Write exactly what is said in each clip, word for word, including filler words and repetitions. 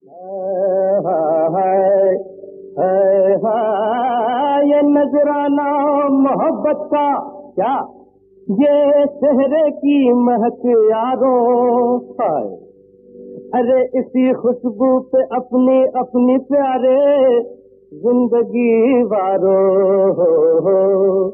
ये नजराना मोहब्बत का क्या, ये चेहरे की महक यारो है। अरे इसी खुशबू पे अपनी अपनी प्यारे जिंदगी वारो हो, हो।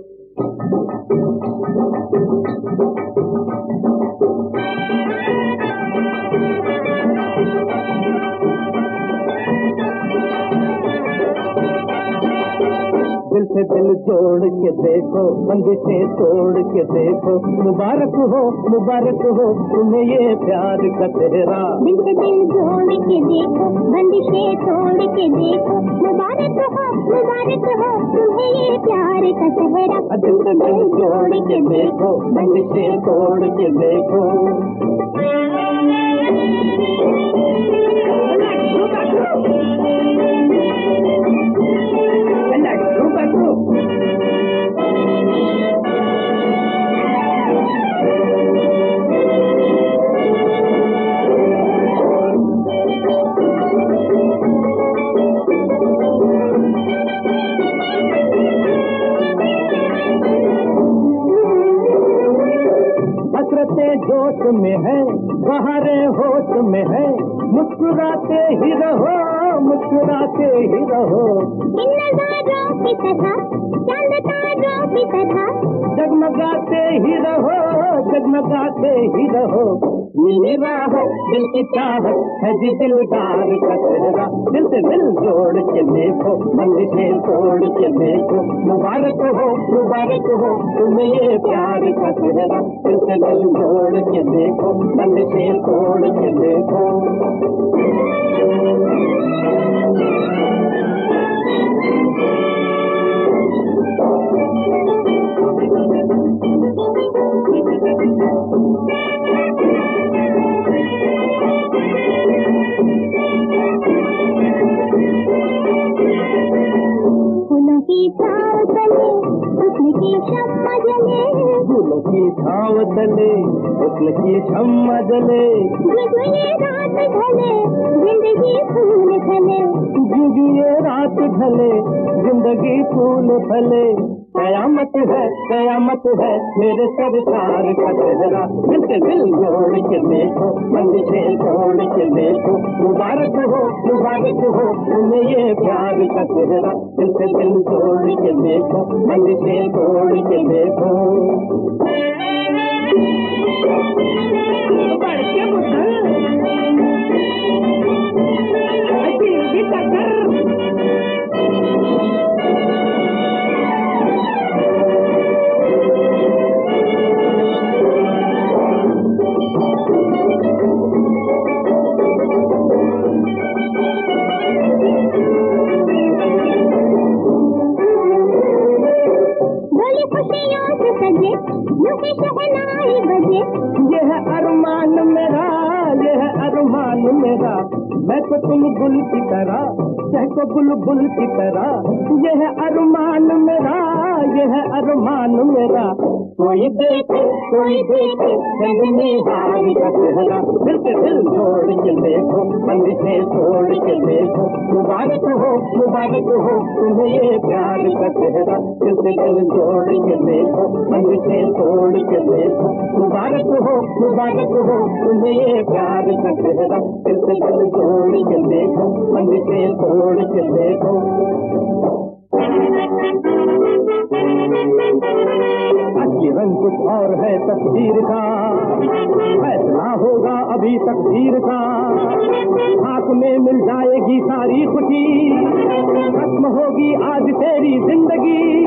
दिल से दिल जोड़ के देखो, बंदिशें तोड़ के देखो, मुबारक हो मुबारक हो तुम्हें ये प्यार का सेहरा। दिल से दिल जोड़ के देखो, बंदिशें तोड़ के देखो, मुबारक हो मुबारक हो तुम्हें ये प्यार का सेहरा। दिल से दिल जोड़ के देखो, बंदिशें तोड़ के देखो। जोश में है बहारें होश में है, मुस्कुराते ही रहो मुस्कुराते ही रहो। इन नज़ारों की तरह चांद तारों की तरह जगमगाते ही रहो जगमगाते ही रहो। मिली राह दिल की चाहत है जी दिलदार का चेहरा। दिल से दिल जोड़ के देखो, बंदिशें तोड़ के देखो, मुबारक हो मुबारक हो तुम्हें ये प्यार का चेहरा। दिल से दिल जोड़ के देखो, बंदिशें तोड़ के देखो। फूलों की छाँव तले हुस्न की शम्मा जले, फूलों की छाँव तले हुस्न की शम्मा जले। जुगु ये रात ढले जिंदगी फूल फले, जुगु ये रात ढले जिंदगी फूल फले। कयामत है कयामत है मेरे सरकार का चेहरा। दिल से दिल जोड़ के देखो, बंदिशें तोड़ के देखो, मुबारक हो मुबारक हो तुम्हें ये प्यार का चेहरा। दिल से दिल जोड़ के देखो, बंदिशें तोड़ के देखो। ये है अरमान मेरा ये है अरमान मेरा, मैं तो तुम गुल की तरह चहको बुलबुल की तरह। ये है अरमान मेरा ये है अरमान मेरा, कोई देखे कोई देखे चंदनी हारी का चेहरा। दिल से दिल जोड़ के देखो, बंदिशें तोड़ के देखो, मुबारक हो मुबारक हो तुम्हें ये प्यार का चेहरा। दिल से दिल जोड़ के देखो, बंदिशें तोड़ के देखो, मुबारक हो मुबारक हो तुम्हें ये प्यार का चेहरा। दिल से दिल जोड़ के देखो, बंदिशें तोड़ के देखो। असली रंग कुछ और है तस्वीर का, फैसला होगा अभी तकदीर का। हाथ में मिल जाएगी सारी खुशी, खत्म होगी आज तेरी जिंदगी।